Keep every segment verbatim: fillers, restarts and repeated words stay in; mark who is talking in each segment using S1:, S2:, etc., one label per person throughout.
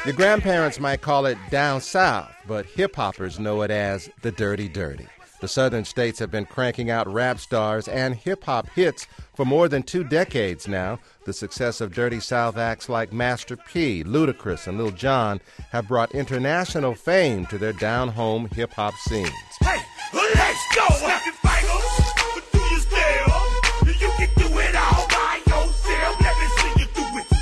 S1: Your grandparents might call it down south, but hip-hoppers know it as the dirty dirty. The southern states have been cranking out rap stars and hip-hop hits for more than two decades now. The success of Dirty South acts like Master P, Ludacris, and Lil Jon have brought international fame to their down-home hip-hop scenes.
S2: Hey, let's go! Snap your fingers, but do you still? You can do it all by yourself. Let me see you do it.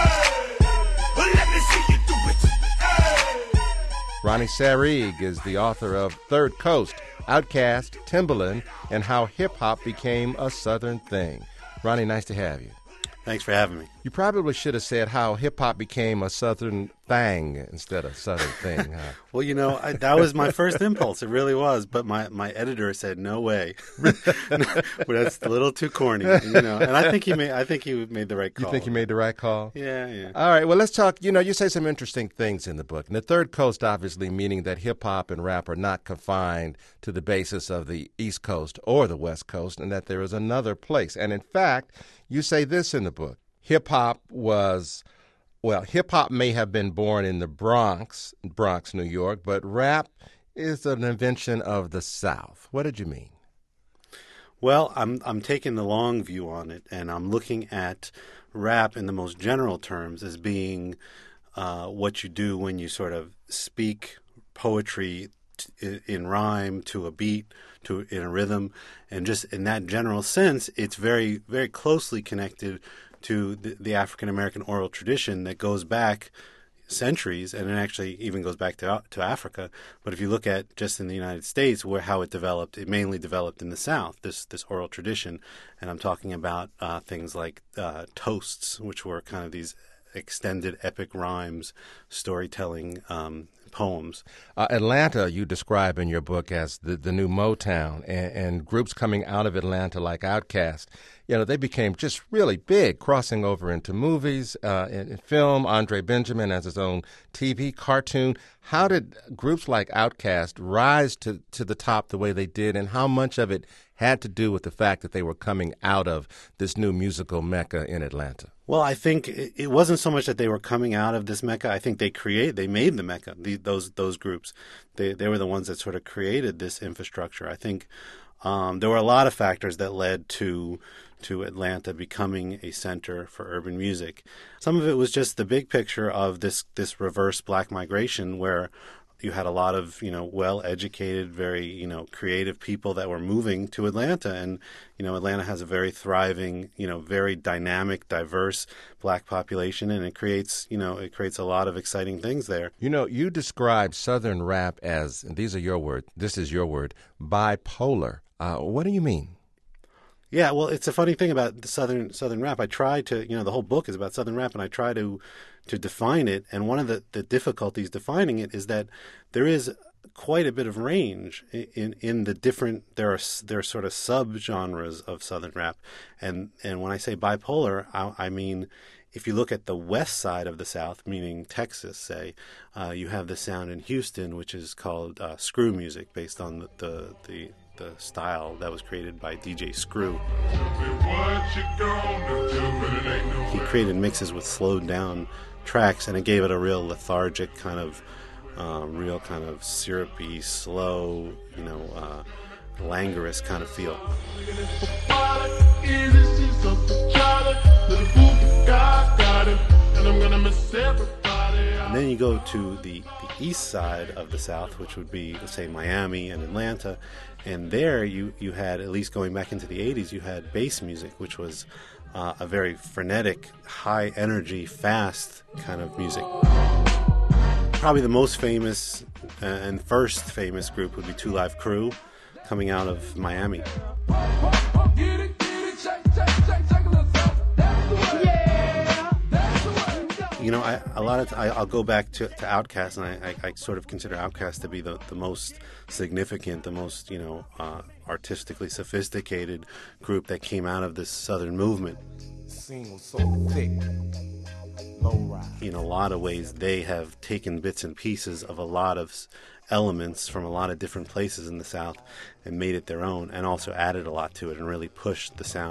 S2: Hey, let me see you do it. Hey.
S1: Ronnie Sarig is the author of Third Coast, Outkast, Timbaland, and How Hip-Hop Became a Southern Thing. Ronnie, nice to have you.
S3: Thanks for having me.
S1: You probably should have said how hip-hop became a Southern thing instead of Southern thing. Huh?
S3: Well, you know, I, that was my first impulse. It really was. But my, my editor said, no way. But that's a little too corny, you know. And I think he made I think he made the right call.
S1: You think he made the right call?
S3: Yeah, yeah.
S1: All right, well, let's talk. You know, you say some interesting things in the book. And the Third Coast, obviously, meaning that hip-hop and rap are not confined to the basis of the East Coast or the West Coast, and that there is another place. And, in fact, you say this in the book. Hip-hop was, well, hip-hop may have been born in the Bronx, Bronx, New York, but rap is an invention of the South. What did you mean?
S3: Well, I'm I'm taking the long view on it, and I'm looking at rap in the most general terms as being uh, what you do when you sort of speak poetry t- in rhyme to a beat, to in a rhythm, and just in that general sense, it's very, very closely connected to the, the African-American oral tradition that goes back centuries, and it actually even goes back to to Africa. But if you look at just in the United States, where how it developed, it mainly developed in the South, this this oral tradition. And I'm talking about uh, things like uh, toasts, which were kind of these extended epic rhymes, storytelling um, poems.
S1: Uh, Atlanta, you describe in your book as the, the new Motown, and, and groups coming out of Atlanta like Outkast, you know, they became just really big, crossing over into movies, uh, and, and film. Andre Benjamin has his own T V cartoon. How did groups like Outkast rise to, to the top the way they did, and how much of it had to do with the fact that they were coming out of this new musical mecca in Atlanta?
S3: Well, I think it wasn't so much that they were coming out of this mecca. I think they create, they made the mecca. The, those those groups, they they were the ones that sort of created this infrastructure. I think um, there were a lot of factors that led to to Atlanta becoming a center for urban music. Some of it was just the big picture of this this reverse black migration, where you had a lot of, you know, well-educated, very, you know, creative people that were moving to Atlanta. And, you know, Atlanta has a very thriving, you know, very dynamic, diverse black population, and it creates, you know, it creates a lot of exciting things there.
S1: You know, you describe Southern rap as, and these are your words, this is your word, bipolar. Uh, what do you mean?
S3: Yeah, well, it's a funny thing about the Southern Southern rap. I try to, you know, the whole book is about Southern rap, and I try to to define it. And one of the, the difficulties defining it is that there is quite a bit of range in, in, in the different, there are there are sort of subgenres of Southern rap. And, and when I say bipolar, I, I mean, if you look at the west side of the South, meaning Texas, say, uh, you have the sound in Houston, which is called uh, screw music, based on the, the, the the style that was created by D J Screw. He created mixes with slowed down tracks, and it gave it a real lethargic kind of, uh, real kind of syrupy, slow, you know, uh, languorous kind of feel. And then you go to the, the east side of the South, which would be, say, Miami and Atlanta. And there you, you had, at least going back into the eighties, you had bass music, which was uh, a very frenetic, high-energy, fast kind of music. Probably the most famous uh, and first famous group would be Two Live Crew, coming out of Miami. You know, I, a lot of t- I, I'll go back to, to Outkast, and I, I, I sort of consider Outkast to be the, the most significant, the most, you know, uh, artistically sophisticated group that came out of this Southern movement.
S2: So thick, low rise.
S3: In a lot of ways, they have taken bits and pieces of a lot of elements from a lot of different places in the South and made it their own, and also added a lot to it and really pushed the sound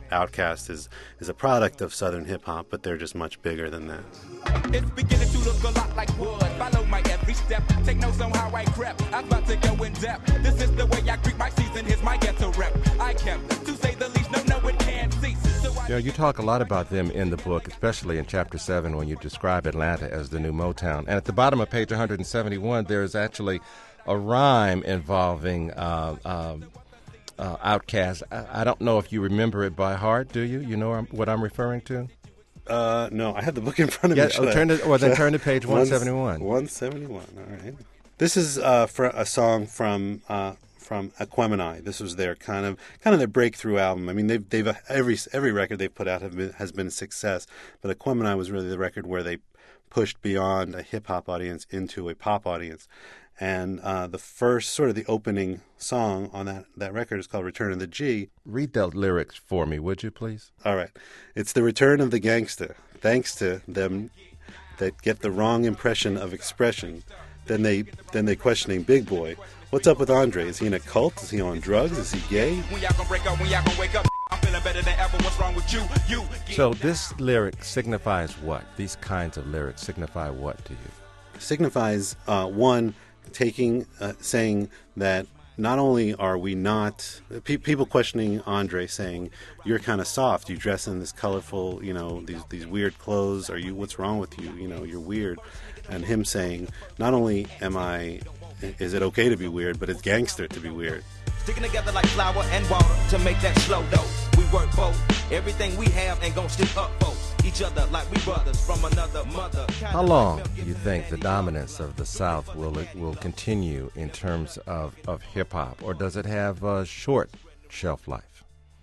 S3: Outkast is is a product of Southern hip hop, but they're just much bigger than that.
S4: It's beginning to look a lot like wood. Follow my every step. Take notes on how I crept. I'm about to go in depth. This is the way I greet my season. Here's my ghetto rep. I kept, to say the least, no, no, it can't cease. So I
S1: You know, you talk a lot about them in the book, especially in chapter seven when you describe Atlanta as the new Motown. And at the bottom of page one seventy-one, there is actually a rhyme involving uh, um, uh, Outkast. I, I don't know if you remember it by heart, do you? You know what I'm referring to?
S3: Uh, no, I have the book in front of
S1: Yeah,
S3: me. Should
S1: oh,
S3: I-
S1: turn to, or then
S3: should I-
S1: turn to page one seventy-one.
S3: one seventy-one, all right. This is uh, for a song from uh, from Aquemini. This was their kind of kind of their breakthrough album. I mean, they've they've every every record they've put out have been, has been a success, but Aquemini was really the record where they pushed beyond a hip hop audience into a pop audience. And uh, the first sort of the opening song on that, that record is called Return of the G.
S1: Read the lyrics for me, would you, please?
S3: All right. It's the return of the gangster. Thanks to them that get the wrong impression of expression. Then they then they questioning Big Boy. What's up with Andre? Is he in a cult? Is he on drugs? Is he gay?
S4: when y'all gonna break up, when y'all gonna wake up, I'm feeling better than ever. What's wrong with you? You.
S1: So this lyric signifies what? These kinds of lyrics signify what to you?
S3: Signifies uh, one taking uh, saying that not only are we not pe- people questioning Andre, saying you're kind of soft, you dress in this colorful, you know, these these weird clothes. Are you? What's wrong with you? You know, you're weird. And him saying, not only am I, is it okay to be weird, but it's gangster to be weird.
S4: Sticking together like flour and water to make that slow dough. We work both. Everything we have ain't gonna stick up both. Each other like we brothers from another mother.
S1: How long do you think the dominance of the South will will continue in terms of, of hip-hop, or does it have a short shelf life?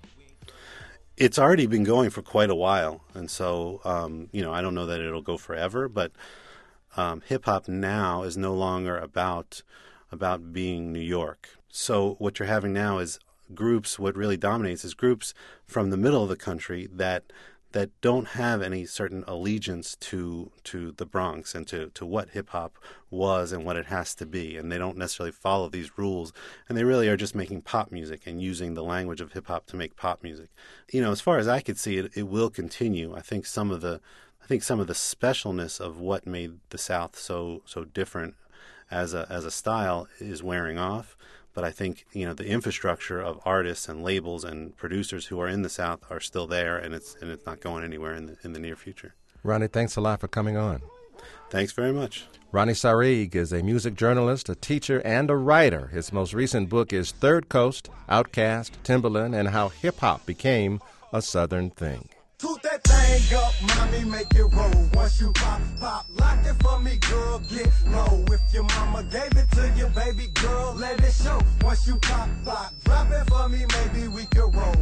S3: It's already been going for quite a while, and so, um, you know, I don't know that it'll go forever, but um, hip-hop now is no longer about about being New York. So what you're having now is groups, what really dominates is groups from the middle of the country that that don't have any certain allegiance to to the Bronx and to, to what hip-hop was and what it has to be. And they don't necessarily follow these rules. And they really are just making pop music and using the language of hip-hop to make pop music. You know, as far as I could see it, it will continue. I think some of the I think some of the specialness of what made the South so so different as a as a style is wearing off. But I think, you know, the infrastructure of artists and labels and producers who are in the South are still there, and it's and it's not going anywhere in the, in the near future.
S1: Ronnie, thanks a lot for coming on.
S3: Thanks very much.
S1: Ronnie Sarig is a music journalist, a teacher, and a writer. His most recent book is Third Coast, Outkast, Timbaland, and How Hip-Hop Became a Southern Thing.
S5: Toot that thing up, mommy, make it roll. Once you pop, pop, lock it for me, girl, get low. If your mama gave it to you, baby girl, let it show. Once you pop, pop, drop it for me, maybe we can roll.